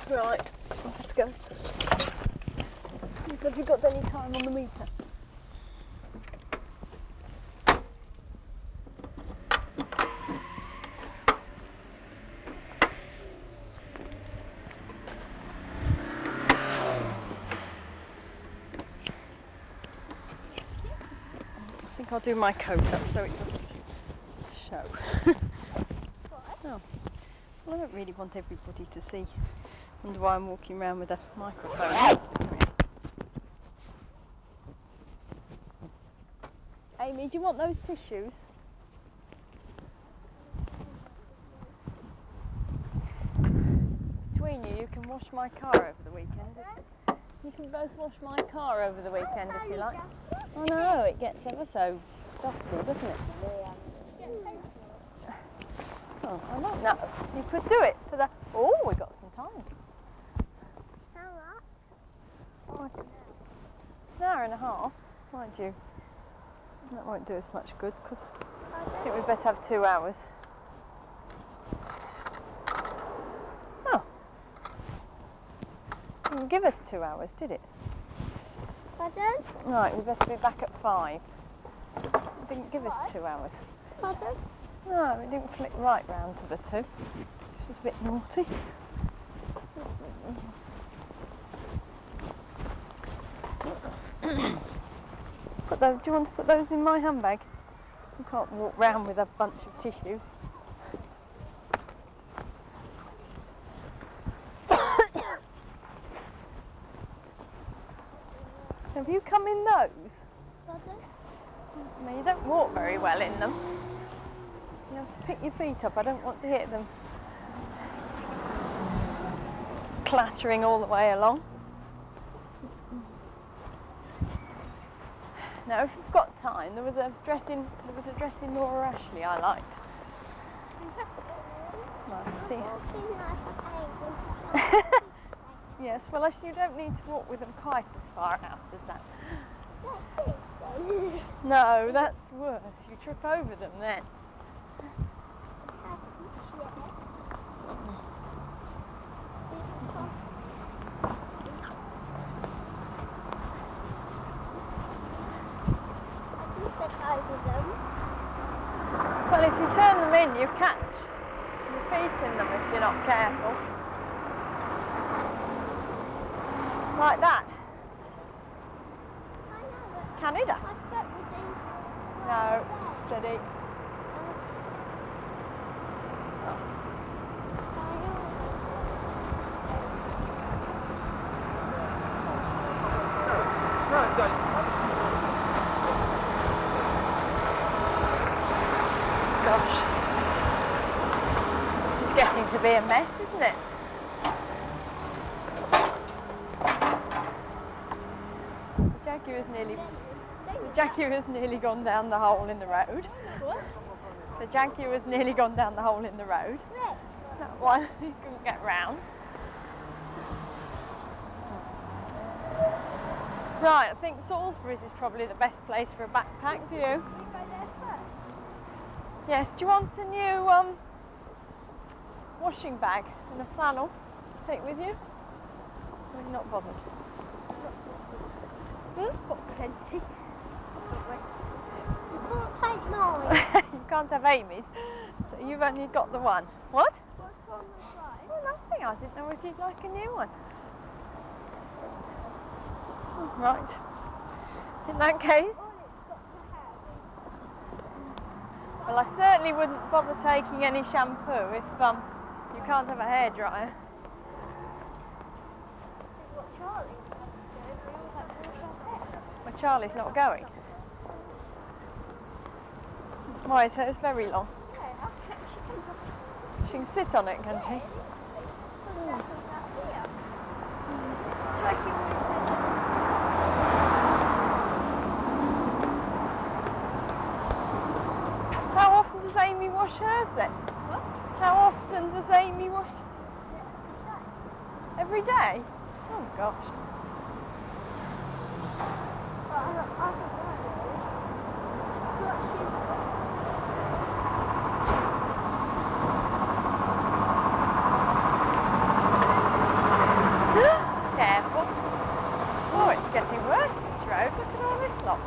Right, let's go. Have you got any time on the meter? I think I'll do my coat up so it doesn't show. What? Oh, well, I don't really want everybody to see. Wonder why I'm walking around with a microphone. Amy, do you want those tissues? Between you can wash my car over the weekend. You can both wash my car over the weekend if you like. I know, it gets ever so dusty, doesn't it? Oh, I don't know. You could do it for the... Oh, we got some time. How much? Oh, an hour and a half, mind you. That won't do us much good because I think we'd better have 2 hours. Oh. Didn't give us 2 hours, did it? Pardon? Right, we better be back at 5. It didn't give us 2 hours. Pardon? No, it didn't flick right round to the 2. Which was a bit naughty. Put those, do you want to put those in my handbag? You can't walk round with a bunch of tissues. Have you come in those? Pardon? No, you don't walk very well in them. You have to pick your feet up. I don't want to hit them clattering all the way along. Now, if you've got time, there was a dress in Laura Ashley I liked. Right, see. Yes, well, you don't need to walk with them quite as far out as that. No, that's worse. You trip over them then. Well, if you turn them in, you catch your feet in them if you're not careful. Like that. Canada. No, steady. Gosh. It's getting to be a mess, isn't it? The Jaguar's nearly gone down the hole in the road. What? The Jaguar's nearly gone down the hole in the road. That one he couldn't get round. Right, I think Salisbury's is probably the best place for a backpack, do you? Should we go there first? Yes, do you want a new washing bag and a flannel to take with you? We're not bothered. We've got plenty. You can't take mine. You can't have Amy's, so you've only got the one. What? What's wrong with mine? Oh, nothing. I didn't know if you'd like a new one. Right. In that case, All it's got to have is... well, I certainly wouldn't bother taking any shampoo if you can't have a hairdryer. What Charlie was going to do. We all have to wash our hair. Well, Charlie's not going. Why, so it's very long. Yeah, She can sit on it, can she? Yeah, here. How often does Amy wash hers then? What? How often does Amy wash? Every day? Oh gosh. stop.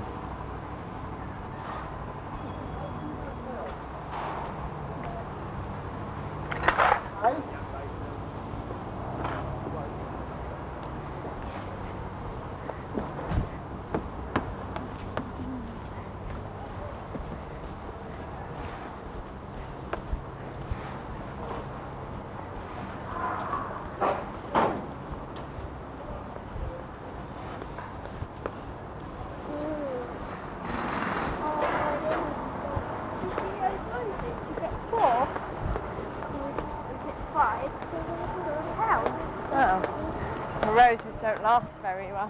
Oh, the roses don't last very well.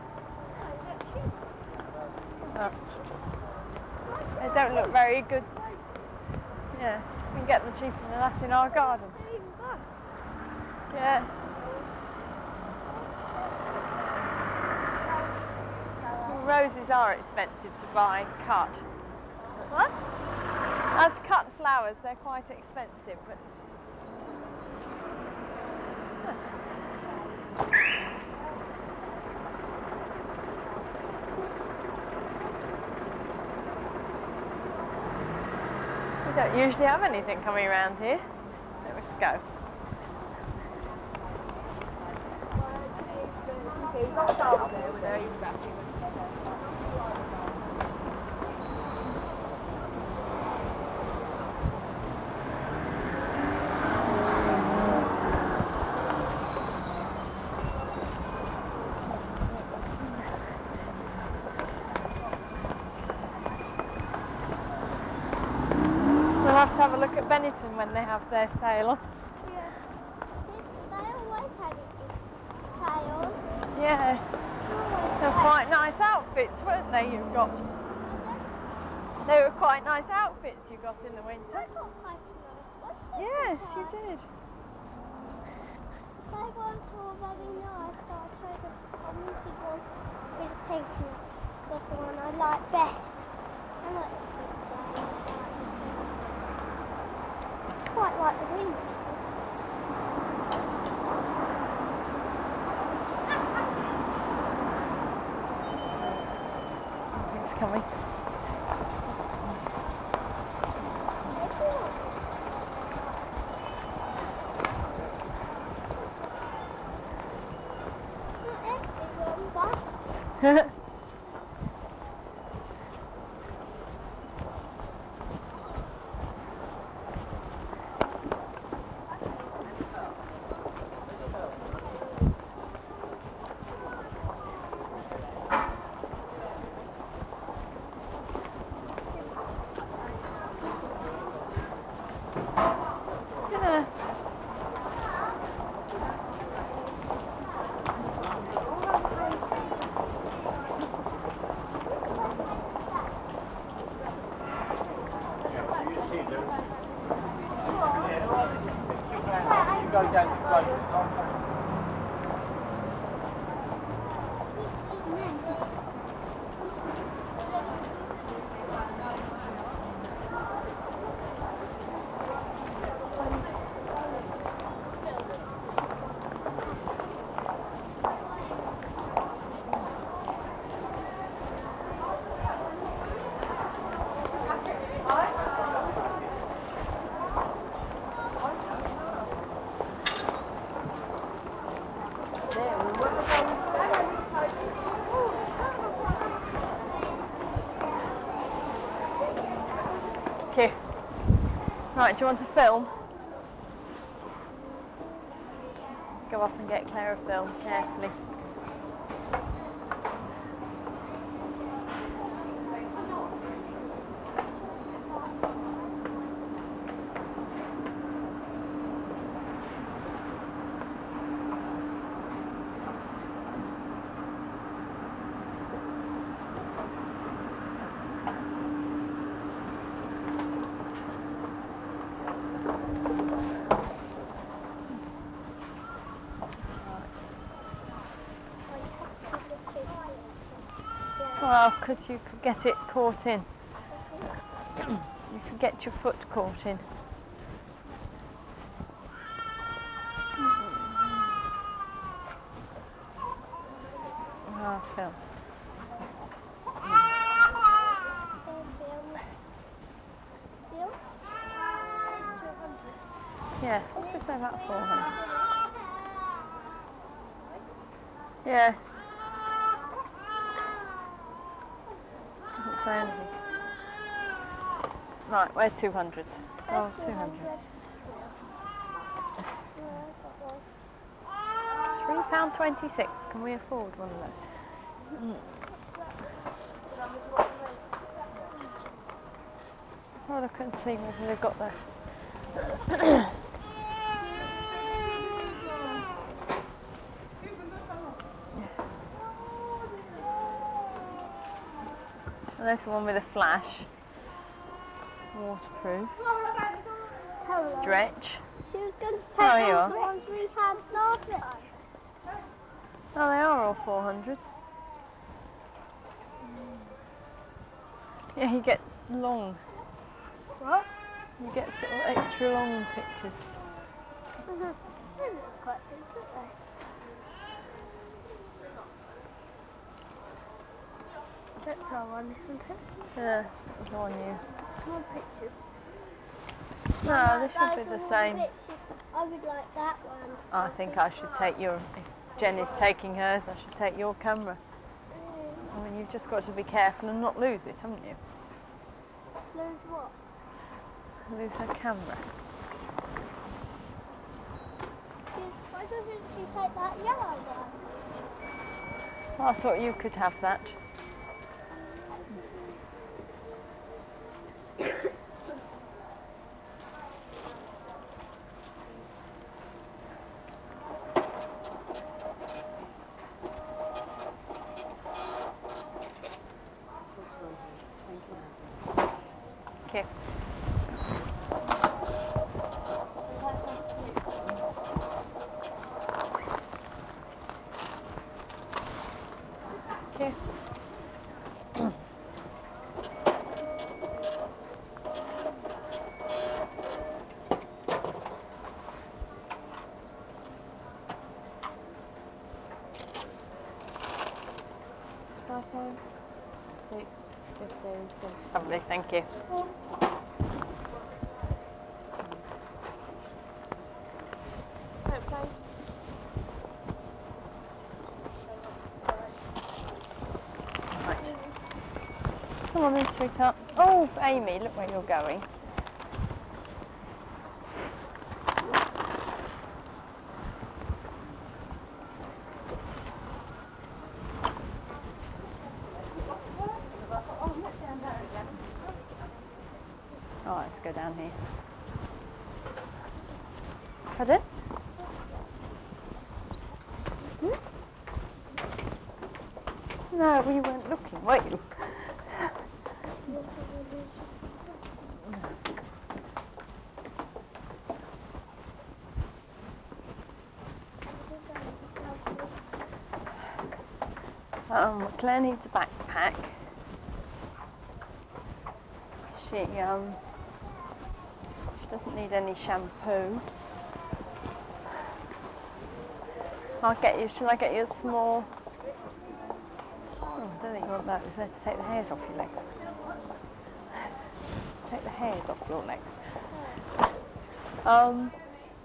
Oh. They don't look very good. Yeah, we can get them cheaper than that in our garden. Yeah. Well, roses are expensive to buy cut. What? As cut flowers, they're quite expensive, but we don't usually have anything coming around here. Let's go. We'll have to have a look at Benetton when they have their sale on. Yeah. They always had it in sales. Yeah. They're quite nice outfits, weren't they, you've got? They were quite nice outfits you got in the winter. I got quite nice. Yes, you did. They ones were very nice, so I chose the wanted one with pink, and that's the one I like best. I like the pink flowers, I like the pink. Quite like the green one. It's coming. Go down the road. Okay. Right, do you want to film? Go off and get Claire a film carefully. Well, because you could get it caught in. You could get your foot caught in. Film. I'd say about 400. Yes. Doesn't say anything. Right, where's 200s? Oh, 200. £3.26. Can we afford one of those? Oh, look and see whether they've got the. And there's the one with a flash. Waterproof. Hello. Stretch. She was going to Oh, take you all are. the ones we had last time. Oh, they are all 400s. Yeah, you get long. What? You get sort of extra long pictures. They look quite big, don't they? That's our one, isn't it? Yeah, that was on you. More pictures. No, this should be the same. I would like that one. I think I should take your. If Jenny's taking hers, I should take your camera. I mean, you've just got to be careful and not lose it, haven't you? Lose what? Lose her camera. Why doesn't she take that yellow one? I thought you could have that. Okay. Okay. Lovely, thank you. Okay. Right. Come on then, sweetheart. Oh, Amy, look where you're going. Oh, let's go down here. Pardon? Hmm? No, we weren't looking, were you? Claire needs a backpack. She doesn't need any shampoo. Shall I get you a small? Oh, I don't think you want those. Let's take the hairs off your legs. Take the hairs off your legs. Sorry.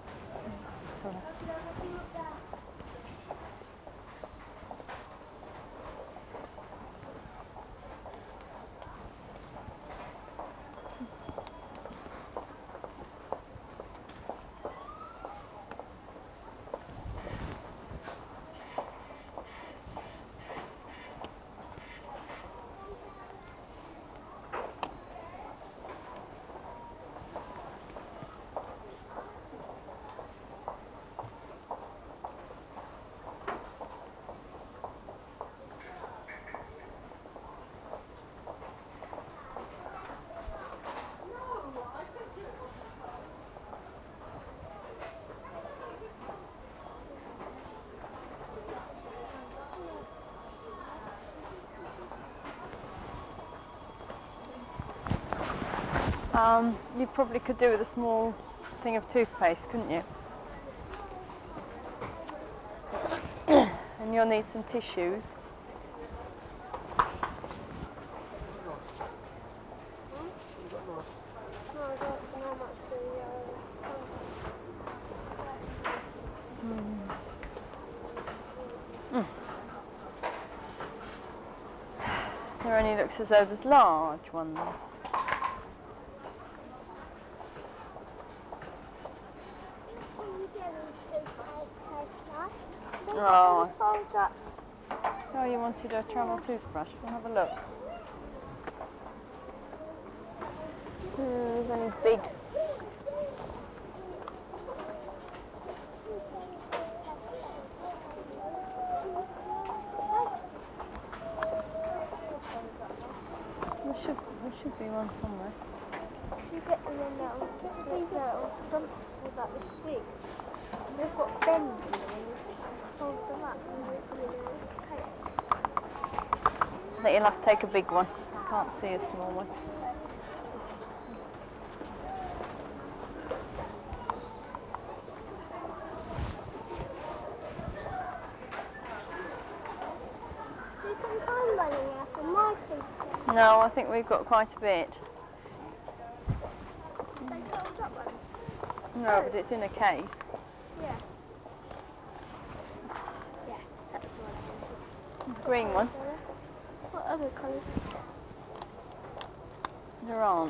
You probably could do with a small thing of toothpaste, couldn't you? And you'll need some tissues. No, I don't know how much the There only looks as though there's large ones. Oh. Oh, you wanted a travel toothbrush? We'll have a look. There's only big. There should be one somewhere. You get them in little stumps about this big. They've got bends in them and you fold them up and you put them in a case. I think you'll have to take a big one. I can't see a small one. Do you think I'm running out of my toothbrush? No, I think we've got quite a bit. They fold up ones? No, but it's in a case. Yeah. Yeah, that's the one. Green one. What other colours? There aren't.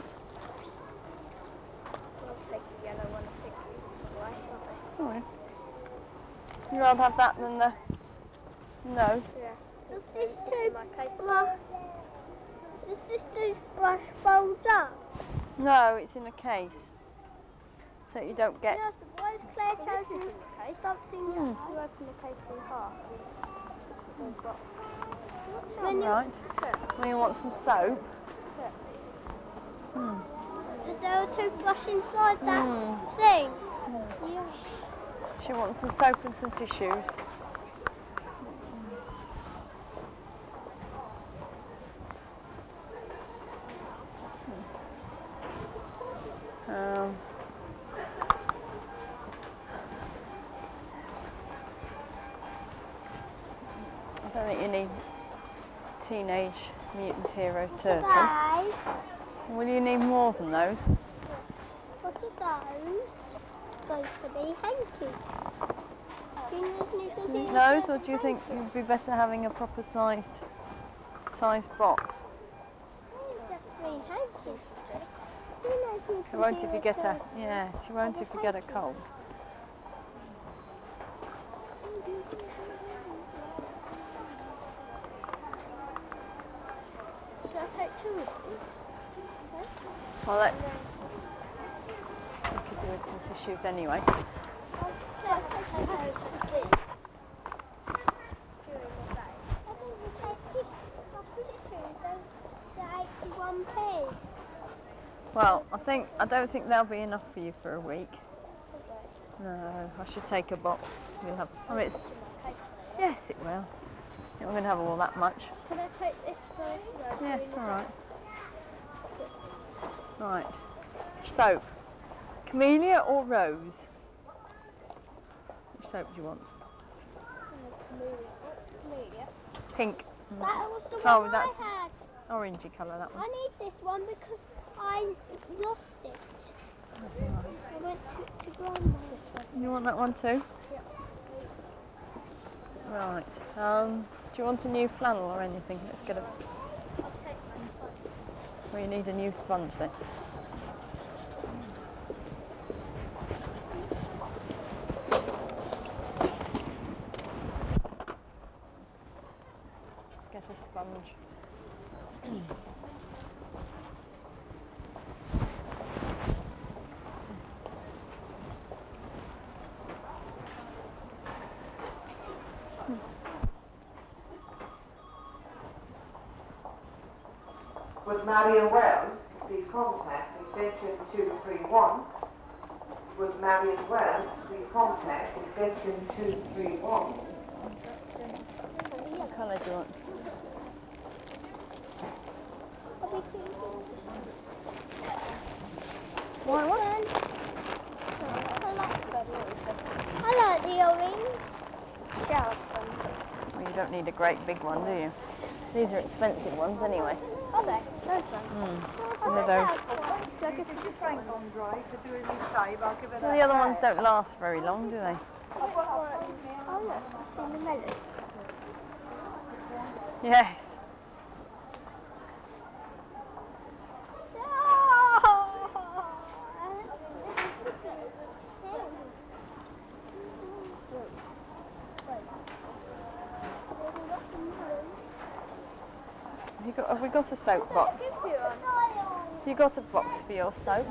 We'll take the yellow one, I think we white, won't we? Oh. You'd rather have that than the... No. Yeah. Does this toothbrush fold up? No, it's in a case. So you don't get... Yes, why is Claire chosen in the case? Something you open the case in half. Right. When you want some soap. Is there a toothbrush inside that thing? Yes. She wants some soap and some tissues. I don't think you need Teenage Mutant Hero Turtle. Will you need more than those? What are those? Those to be hankies. Those, or do you think you'd be better having a proper sized box? She won't if you get a she won't if you get a cold. Should I take two of these? Okay. Well, we could do with some tissues anyway. I'll take those to tea during the day. I think you take tissues, they're 81p. Well, I don't think they'll be enough for you for a week. Okay. No, I should take a box. You'll have. Yes, it will. You're not going to have all that much. Can I take this first? Yes, all right. Right. Soap. Camellia or Rose? Which soap do you want? Camellia. What's camellia? Pink. That was the one that's I had. Orangey colour, that one. I need this one because I lost it. I went to Grandma's. You want that one too? Yep. Right. Do you want a new flannel or anything? Let's get a... I'll take my sponge. Well, you need a new sponge then. Get a sponge. With Marion Wells, please contact extension 231. With Marion Wells, please contact extension 231. What colour do you want? White one? I like the orange. Shower sponge. Well, you don't need a great big one, do you? These are expensive ones anyway. Are they? Those ones? Some of those. Your Frank on dry for doing me shave, I'll give it Well, the other ones don't last very long, do they? Oh look, I've seen the melon. Yes. Have we got a soap box? Have you got a box for your soap?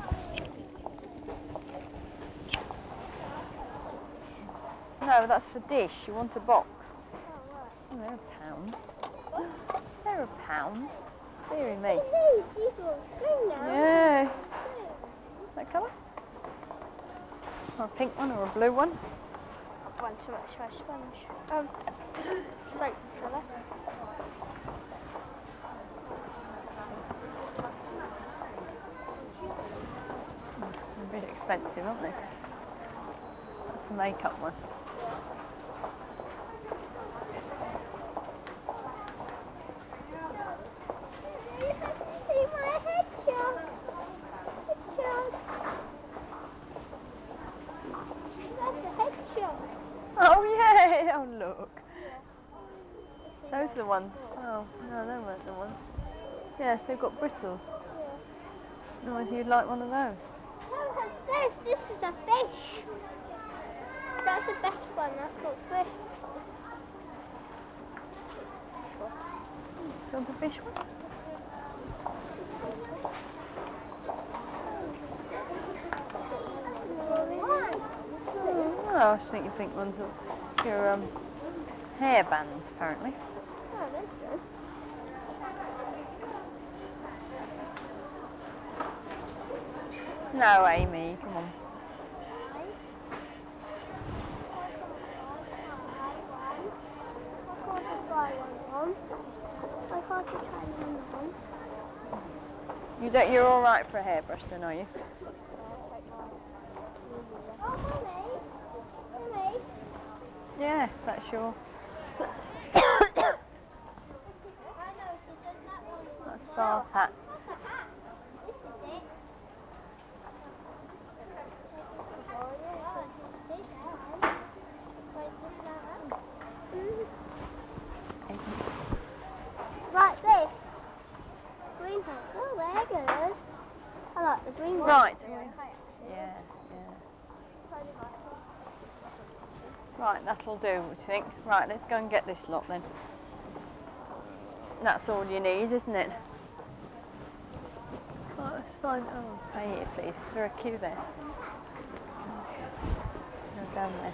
No, that's for dish. You want a box. Oh, they're £1. They're £1. Deary me. Yeah. That colour? Or a pink one or a blue one? One too much for a sponge. Soap, shall I? They're a bit expensive, aren't they? That's a makeup one. See my hedgehog. That's a hedgehog. Oh, yeah! Oh, look. Yeah. Those are the ones. Oh, no, they weren't the ones. Yes, they've got bristles. Yeah. No, you'd like one of those. This is a fish. That's the best one. That's got fish. Do you want a fish one? Oh, I think you think ones are your hair bands, apparently. Oh, that's good. No, Amy, come on. You're all right for a hairbrush, then, are you? Yes, that's your. That's bath hat. Like this. Green hat. Oh, they're good. I like the green one. Right. Yeah. Right, that'll do, what do you think? Right, let's go and get this lot then. That's all you need, isn't it? Oh, let's find. Oh, pay here, please. Is there a queue there? No, down there.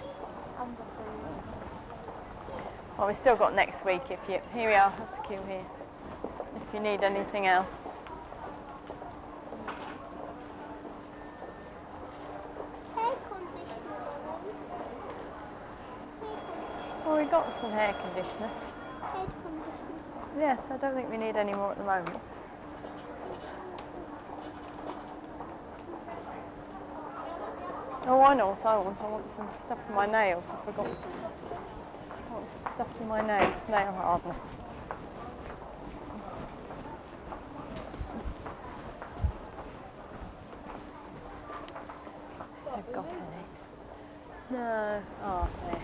Well, we've still got next week if you. Here we are, have the queue here. If you need anything else. Hair conditioner. Well, we got some hair conditioner. Head conditioner. Yes, I don't think we need any more at the moment. Oh, I know what I want. I want some stuff for my nails. I forgot. I want some stuff for my nails. Nail hardener. I've got any. No. Oh, there.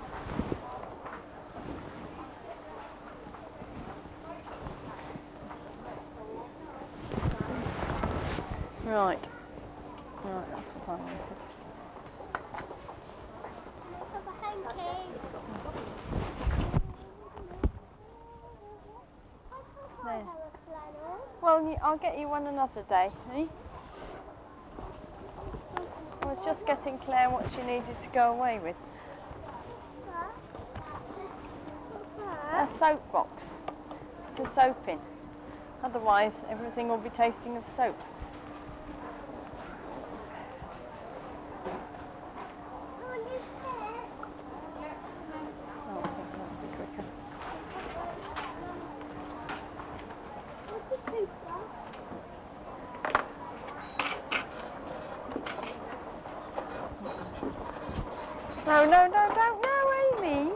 Right. Right, that's what I wanted. Have a hanky. I There. have a flannel. Well, I'll get you one another day, eh? I was just getting Claire what she needed to go away with. A soap box. The soap in. Otherwise, everything will be tasting of soap. Oh, I think that'll be quicker. No, don't, no, Amy.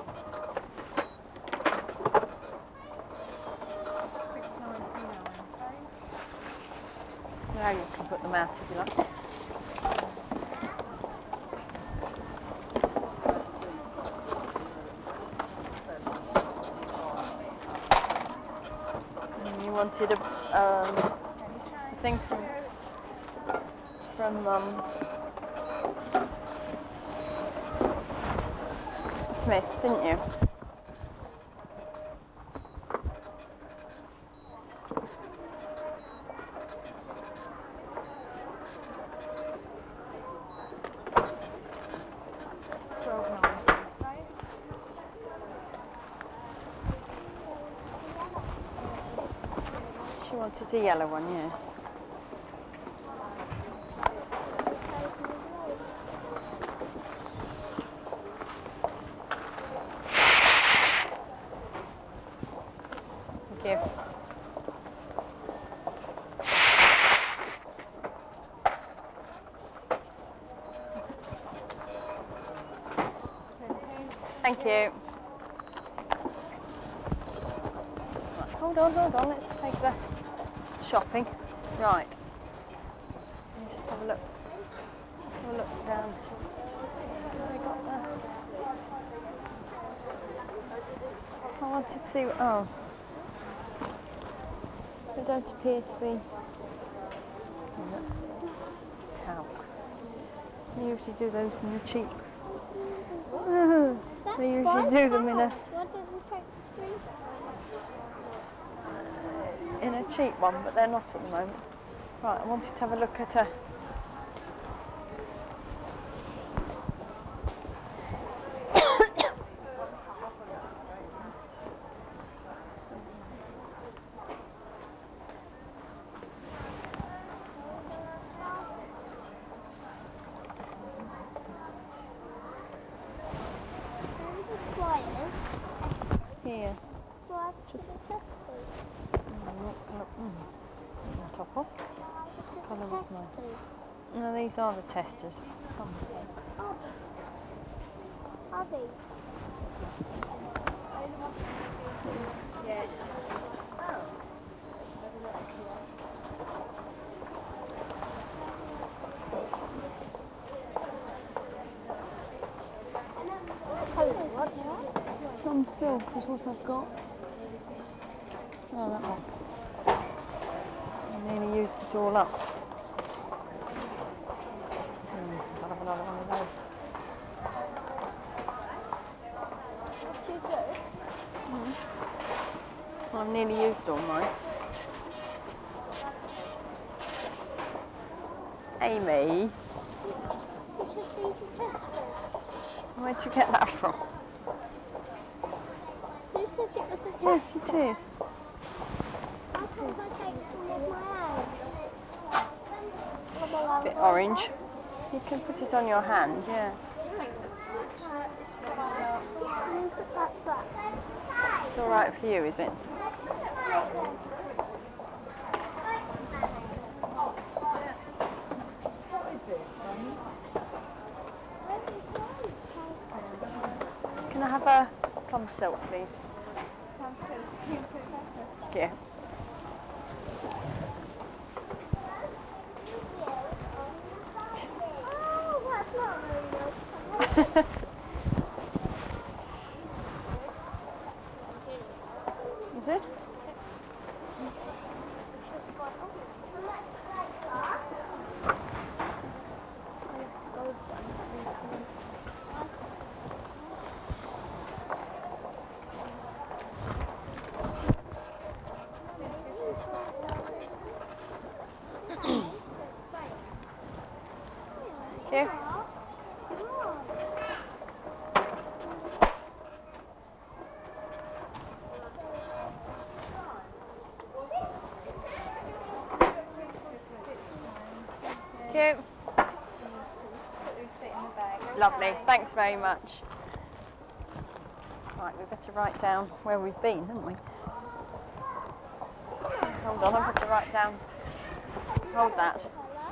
Now you can put them out if you like. You wanted a thing from Smith, didn't you? wanted a yellow one, yes. Thank you. Thank you. Right, hold on, let's take the shopping. Right. Let's just have a look. Have a look down. Have we got the... I wanted to see... Oh. They don't appear to be... Talc. They usually do those in the cheap... They usually do them in a... In a cheap one, but they're not at the moment. Right, I wanted to have a look at a... Here. On top of. Colour was mine. No, these are the testers. Are they? Yeah. Some silk is what I've got. Oh, that one. I nearly used it all up. I'll have another one of those. Well, I've nearly used all mine. Amy, where'd you get that from? You said it was a tester. Yes, it is. I thought I take some of my own. Bit orange. You can put it on your hand, yeah. It's all right for you, is it? Can I have a plum silk, please? Yeah. Oh, that's not very nice. Is it? Thank you. Thank you. Lovely, thanks very much. Right, we better write down where we've been, haven't we? Hold on, I better write down. Hold that.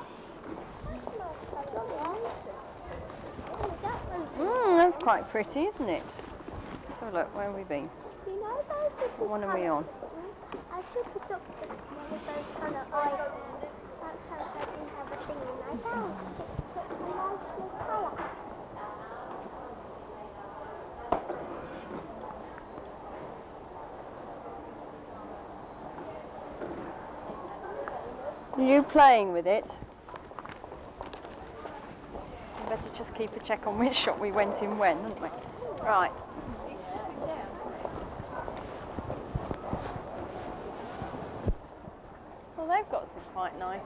That's quite pretty, isn't it? Let's have a look, where have we been? You know those What one are we on? I should have looked at one of those colour items. That's how they can have a thing and I found it's a nice small colour. Are you playing with it? We better just keep a check on which shop we went in when, haven't we? Right. Well, they've got some quite nice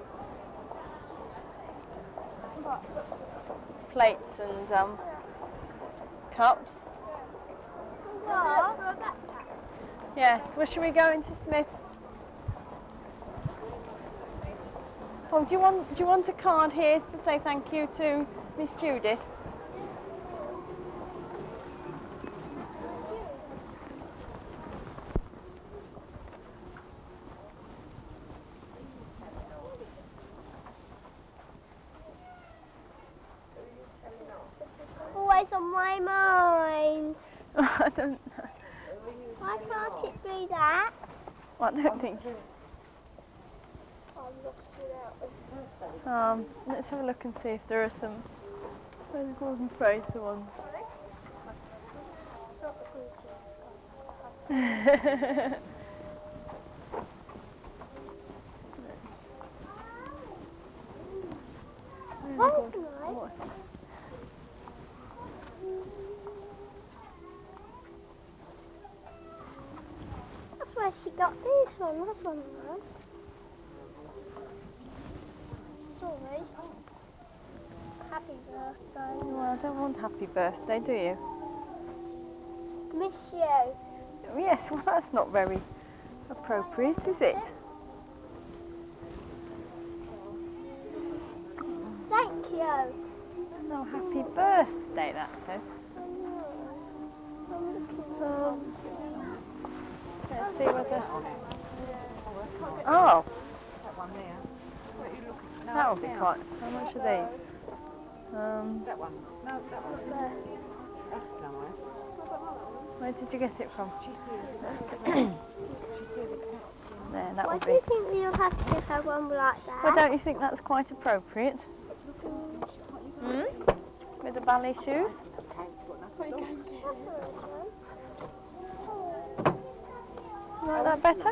plates and cups. Yes. Well, shall we go into Smith's? Oh, do you want a card here to say thank you to Miss Judith? Always on my mind. I don't know. Why can't it be that? Well, I don't think. I'm lost without it. Let's have a look and see if there are some. Where's Gordon Fraser ones? Not the greetings. That's nice. What? That's where she got this one. That's one nice. Sorry. Happy birthday. Well, I don't want happy birthday, do you? Miss you. Oh, yes, well, that's not very appropriate, is it? Thank you. No, happy birthday, that says. I'm looking Let's see whether. Oh, That one there. What are you looking at? No, that would be down. quite. How much are these? That one. No, that one. That's nice. Where did you get it from? She says a cat. There, that Why would do be. you think you'll have to have one like that? Well, don't you think that's quite appropriate? With the ballet shoes? You like that better?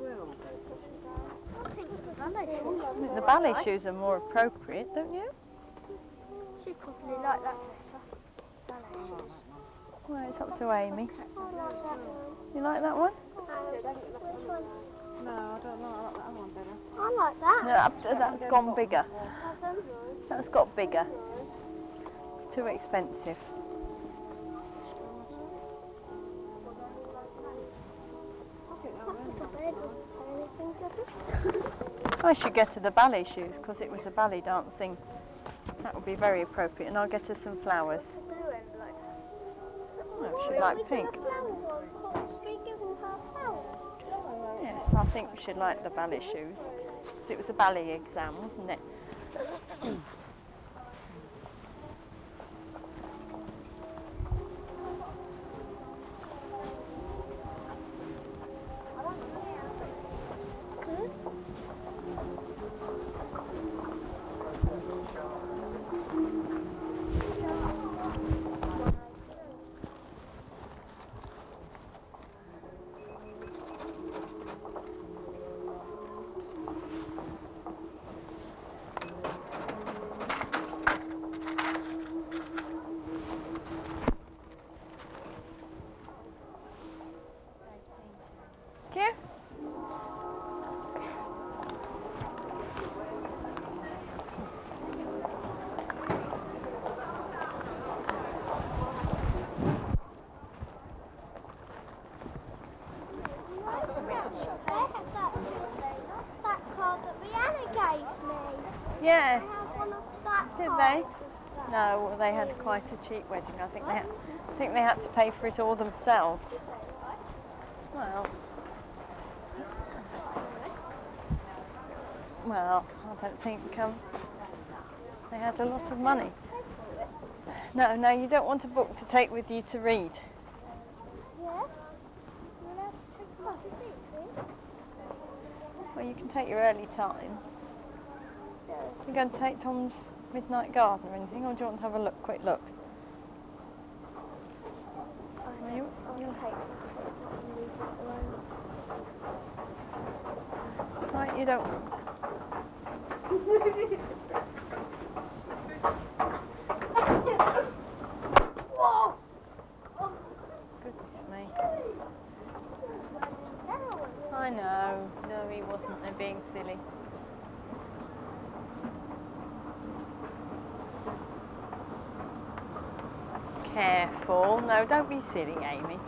I think the ballet shoes. I think the ballet shoes are more appropriate, don't you? She probably like that better. Ballet shoes. Well, it's up to Amy. I like that one. You like that one? Which one? No, I don't know. I like that other one better. I like that. No, that's gone bigger. Haven't. That's got bigger. It's too expensive. The bed doesn't say anything, does it? I should get her the ballet shoes because it was a ballet dancing. That would be very appropriate, and I'll get her some flowers. To do it like Well, she'd like pink. We given her flowers. Yes, I think she'd like the ballet shoes. 'Cause it was a ballet exam, wasn't it? Thank you. That card that Rihanna gave me. Yes. I have one of that Did card they? with that. No, well, they had quite a cheap wedding. I think they had to pay for it all themselves. Well, I don't think they had a lot of money. No, you don't want a book to take with you to read. Yeah? You're allowed to take my seat, Well, you can take your early times. You're going to take Tom's Midnight Garden or anything, or do you want to have a quick look? I'll take it and leave it alone. Right, you don't. Whoa! Goodness me. I know. No, he wasn't. They're being silly. Careful. No, don't be silly, Amy.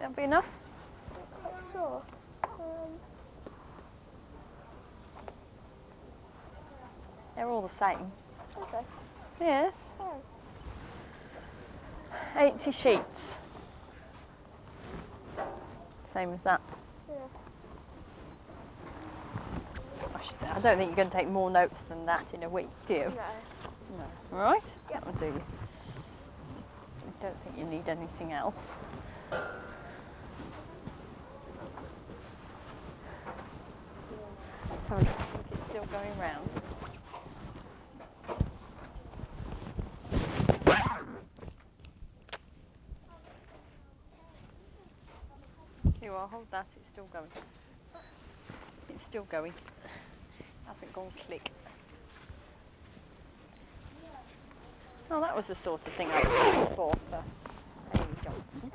that'll be enough? Not quite sure. They're all the same. Okay. Yes. Oh. 80 sheets. Same as that. Yeah. I don't think you're going to take more notes than that in a week, do you? No. No. All right? Yep. That will do you. I don't think you need anything else. So I think it's still going round. Here, I'll hold that. It's still going. It's still going. Hasn't gone click. Oh, that was the sort of thing I did before for Amy Johnson.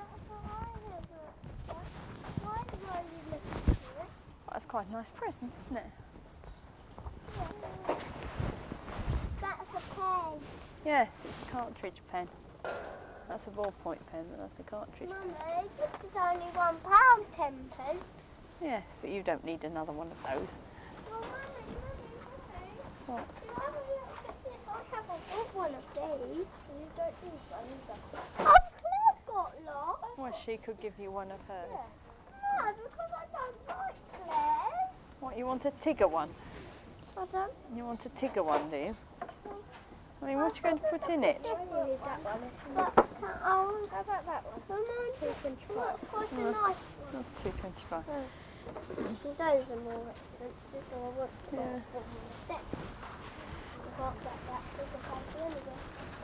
Why are you looking at it? That's quite a nice present, isn't it? Yeah. That's a pen. Yes, it's a cartridge pen. That's a ballpoint pen, but that's a cartridge pen. Mummy, this is only £1 10p. Yes, but you don't need another one of those. Well, Mummy. What? Do you have a look at this? I haven't got one of these. You don't need one either. Oh, Claire's got lost. Well, she could give you one of hers. Yeah. No, because I don't like Claire's. What, you want a Tigger one? Pardon? You want a Tigger one, do you? I mean, what are you going to put in it? You need that one. How about that one? $2.25. Quite a nice one. That's $2.25. Those are more expensive, so I want to buy Yeah. one instead. I can't get that big a baby anyway.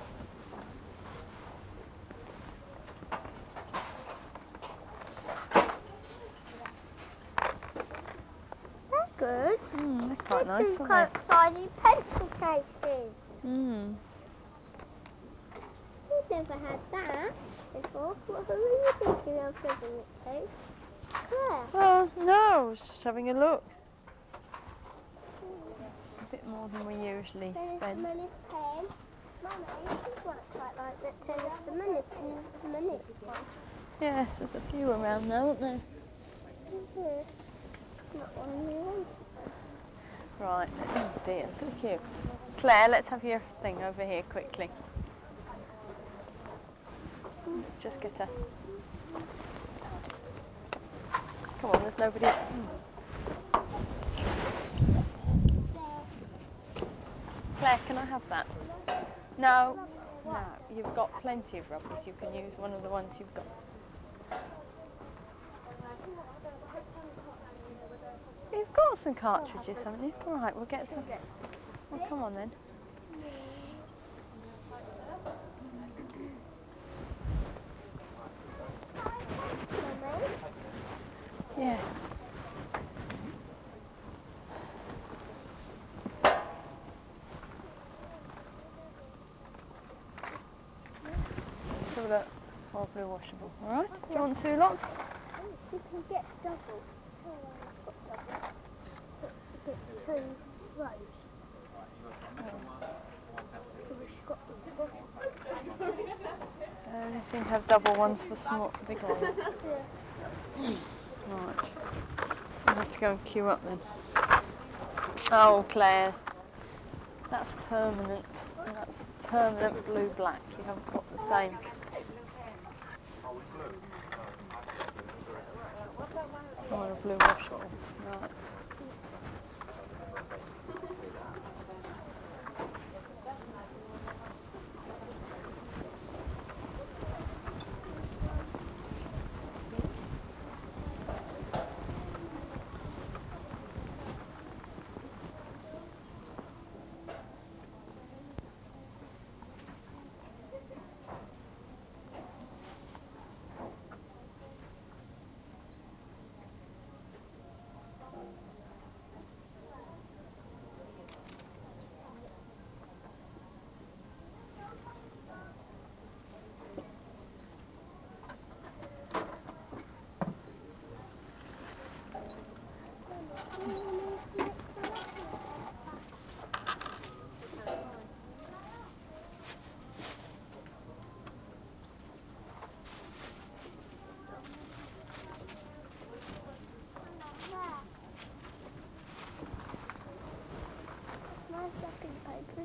They're good. They're quite nice, They're two aren't they? tiny pencil cases. We've never had that before. Well, who are you thinking of giving it to? Claire. Well, no, I was just having a look. A bit more than we usually Dennis the spend. Menace pen. Mummy, this one quite like that Dennis the Menace one. Yes, there's a few around now, aren't there? Yeah. Not one you want. Right, oh dear, look at you. Claire, let's have your thing over here quickly. Just get a... Come on, there's nobody... Claire, can I have that? No, no, you've got plenty of rubbers. You can use one of the ones you've got. You've got some cartridges, haven't you? All right, we'll get some. Well, come on then. Yeah. Let's have a look. Or blue washable. All right. Do you want two lots? You can get double. Caroline's got double. Get 2 rows. She's got the washable. They seem to have double ones for small, big ones. Yeah. Right. I'll have to go and queue up then. Oh, Claire. That's permanent. And that's permanent blue black. You haven't got the same. Oh, a blue washable. Right.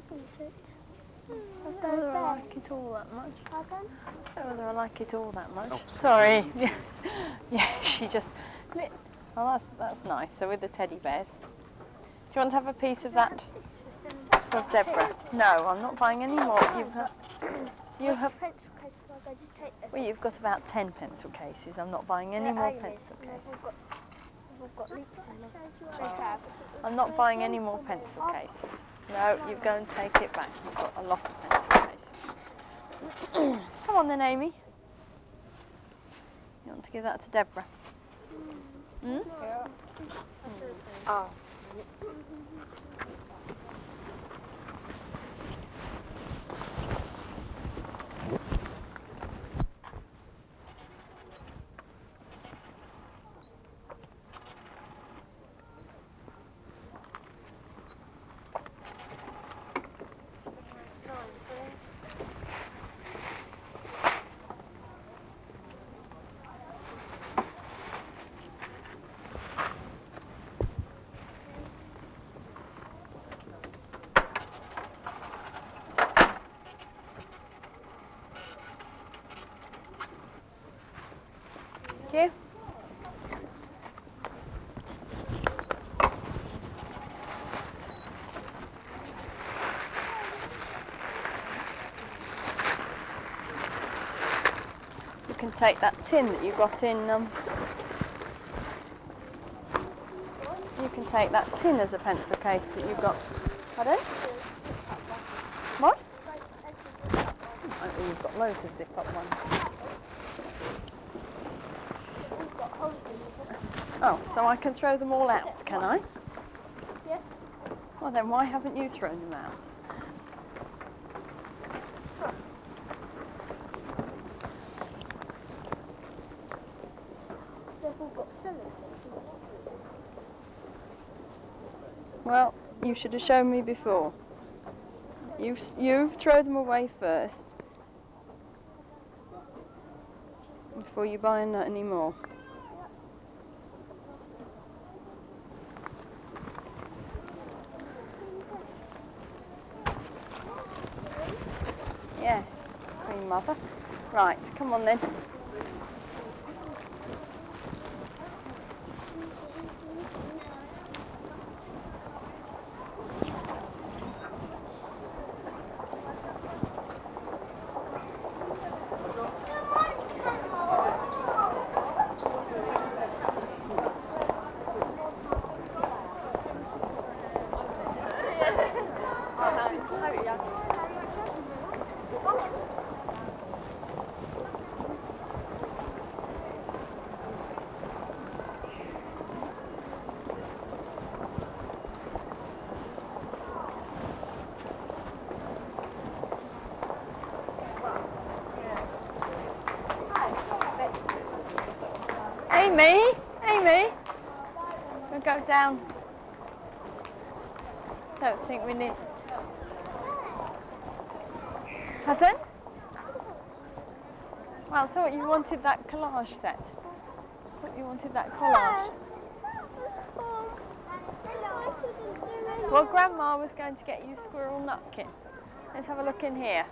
isn't it? I don't know whether I like it all that much. Pardon? I don't know whether I like it all that much. Oh, Sorry. Yeah, she just... Oh, that's nice. So with the teddy bears. Do you want to have a piece of that for Deborah? No, I'm not buying any more. You have... pencil case am I going to take this? Well, you've got about 10 pencil cases. I'm not buying any more pencil cases. They've all got lips in them. I'm not buying any more pencil cases. No, you go and take it back. You've got a lot of pencil cases. Come on then, Amy. You want to give that to Deborah? Hmm? Yeah. Oh. Thank you. You can take that tin that you got in. You can take that tin as a pencil case that you got. Pardon? What? Oh, you've got loads of zip-up ones. Oh, so I can throw them all out, can I? Yes. Well then, why haven't you thrown them out? They've all got cylinders. Well, you should have shown me before. You throw them away first before you buy any more. Yes, Queen Mother. Right, come on then. Amy, we'll go down. Don't think we need. Pardon? Well, I thought you wanted that collage set. I thought you wanted that collage. Well, Grandma was going to get you Squirrel Nutkin. Let's have a look in here.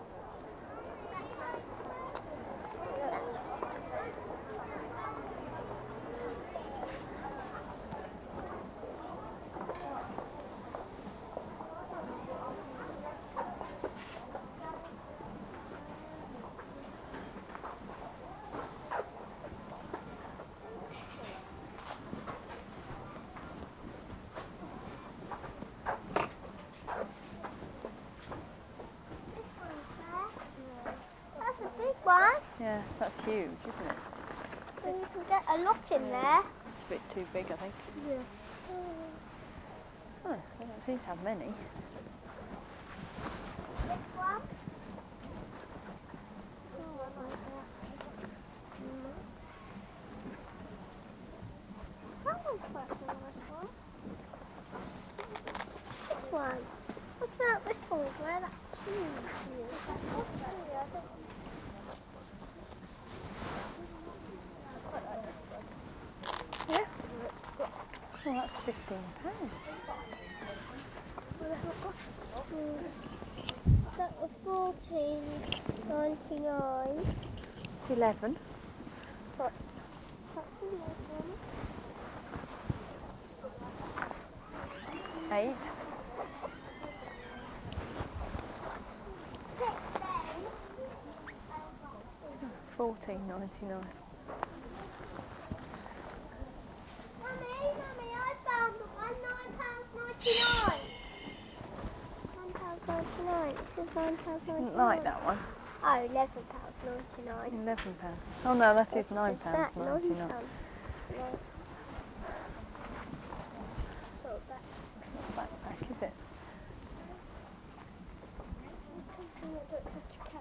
That's a big one. Yeah, that's huge, isn't it? And you can get a lot in there. It's a bit too big, I think. Yeah. Oh, they don't seem to have many. This one? That one's quite a nice one. This one. What's about this one? Where that's huge. Yeah? Oh, that's £15. That was 14.99. It's 11. Right. That's 11. 8. 14.99. Mummy, I found the one £9.99. £9.99. It says £9.99. Didn't like that one. Oh, £11.99. £11. Oh no, that is That £9.99. £9. Right. So that It's not backpack, is it? something I don't have to